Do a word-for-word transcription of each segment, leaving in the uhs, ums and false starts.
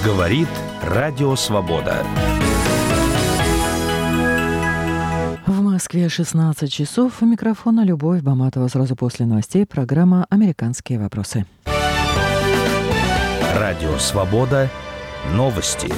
Говорит Радио Свобода. В Москве шестнадцать часов. У микрофона Любовь Баматова. Сразу после новостей программа «Американские вопросы». Радио Свобода. Новости.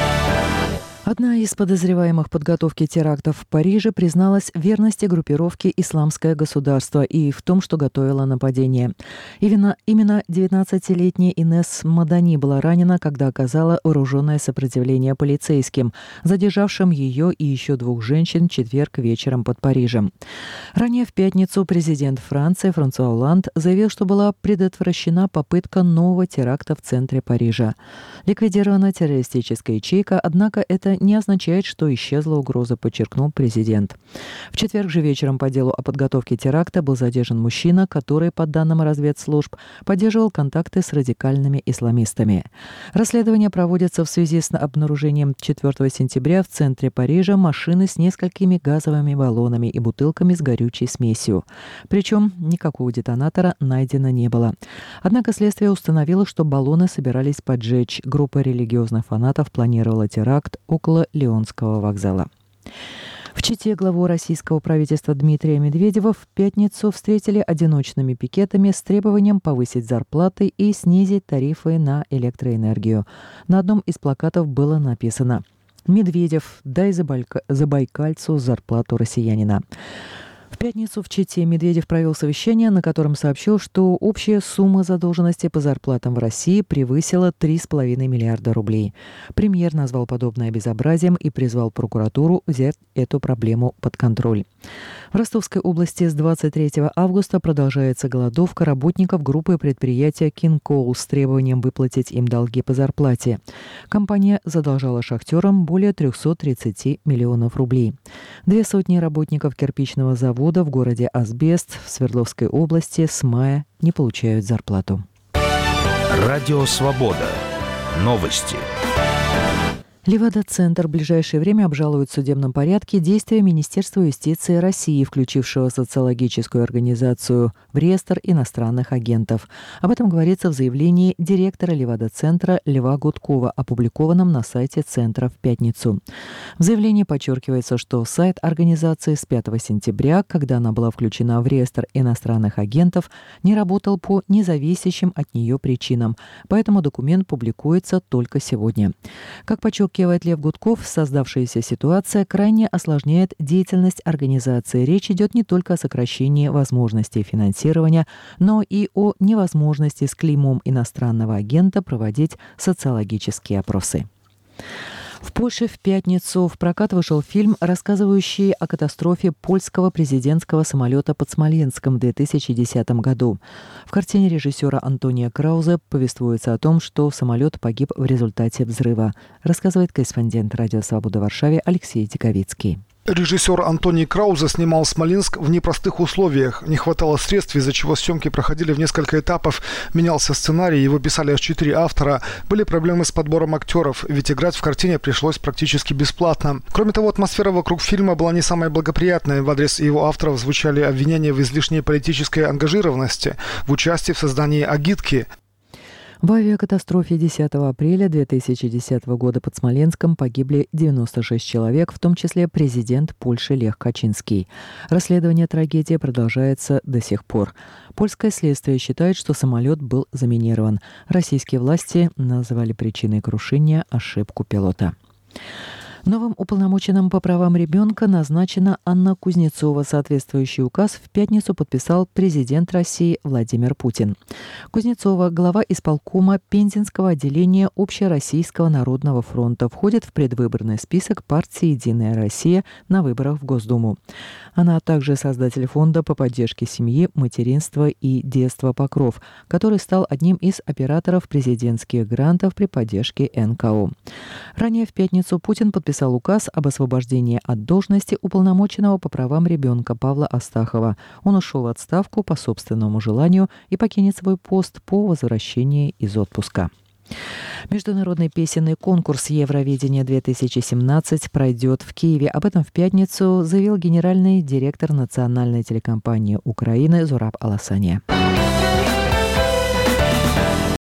Одна из подозреваемых в подготовке терактов в Париже призналась в верности группировке «Исламское государство» и в том, что готовила нападение. Именно, именно девятнадцатилетняя Инесс Мадани была ранена, когда оказала вооруженное сопротивление полицейским, задержавшим ее и еще двух женщин в четверг вечером под Парижем. Ранее в пятницу президент Франции Франсуа Олланд заявил, что была предотвращена попытка нового теракта в центре Парижа. Ликвидирована террористическая ячейка, однако это не означает, что исчезла угроза, подчеркнул президент. В четверг же вечером по делу о подготовке теракта был задержан мужчина, который, по данным разведслужб, поддерживал контакты с радикальными исламистами. Расследование проводится в связи с обнаружением четвёртого сентября в центре Парижа машины с несколькими газовыми баллонами и бутылками с горючей смесью. Причем никакого детонатора найдено не было. Однако следствие установило, что баллоны собирались поджечь. Группа религиозных фанатов планировала теракт около Лионского вокзала. В Чите главу российского правительства Дмитрия Медведева в пятницу встретили одиночными пикетами с требованием повысить зарплаты и снизить тарифы на электроэнергию. На одном из плакатов было написано: «Медведев, дай забайка... забайкальцу зарплату россиянина». В пятницу в Чите Медведев провел совещание, на котором сообщил, что общая сумма задолженности по зарплатам в России превысила три с половиной миллиарда рублей. Премьер назвал подобное безобразием и призвал прокуратуру взять эту проблему под контроль. В Ростовской области с двадцать третьего августа продолжается голодовка работников группы предприятия «Кинкоул» с требованием выплатить им долги по зарплате. Компания задолжала шахтерам более триста тридцать миллионов рублей. Две сотни работников кирпичного завода в городе Асбест в Свердловской области с мая не получают зарплату. Радио Свобода. Новости. Левада-центр в ближайшее время обжалует в судебном порядке действия Министерства юстиции России, включившего социологическую организацию в реестр иностранных агентов. Об этом говорится в заявлении директора Левада-центра Льва Гудкова, опубликованном на сайте центра в пятницу. В заявлении подчеркивается, что сайт организации с пятого сентября, когда она была включена в реестр иностранных агентов, не работал по независящим от нее причинам, поэтому документ публикуется только сегодня. Как подчеркивается Лев Гудков, создавшаяся ситуация крайне осложняет деятельность организации. Речь идет не только о сокращении возможностей финансирования, но и о невозможности с клеймом иностранного агента проводить социологические опросы. В Польше в пятницу в прокат вышел фильм, рассказывающий о катастрофе польского президентского самолета под Смоленском в две тысячи десятом году. В картине режиссера Антония Краузе повествуется о том, что самолет погиб в результате взрыва, рассказывает корреспондент «Радио Свобода» в Варшаве Алексей Диковицкий. Режиссер Антоний Краузе снимал Смоленск в непростых условиях. Не хватало средств, из-за чего съемки проходили в несколько этапов. Менялся сценарий, его писали аж четыре автора. Были проблемы с подбором актеров, ведь играть в картине пришлось практически бесплатно. Кроме того, атмосфера вокруг фильма была не самой благоприятной. В адрес его авторов звучали обвинения в излишней политической ангажированности, в участии в создании агитки. В авиакатастрофе десятого апреля две тысячи десятого года под Смоленском погибли девяносто шесть человек, в том числе президент Польши Лех Качинский. Расследование трагедии продолжается до сих пор. Польское следствие считает, что самолет был заминирован. Российские власти назвали причиной крушения ошибку пилота. Новым уполномоченным по правам ребенка назначена Анна Кузнецова. Соответствующий указ в пятницу подписал президент России Владимир Путин. Кузнецова, глава исполкома Пензенского отделения Общероссийского народного фронта, входит в предвыборный список партии «Единая Россия» на выборах в Госдуму. Она также создатель фонда по поддержке семьи, материнства и детства «Покров», который стал одним из операторов президентских грантов при поддержке эн ка о. Ранее в пятницу Путин подписал подписал указ об освобождении от должности уполномоченного по правам ребенка Павла Астахова. Он ушел в отставку по собственному желанию и покинет свой пост по возвращении из отпуска. Международный песенный конкурс «Евровидение-две тысячи семнадцать» пройдет в Киеве. Об этом в пятницу заявил генеральный директор национальной телекомпании Украины Зураб Аласания.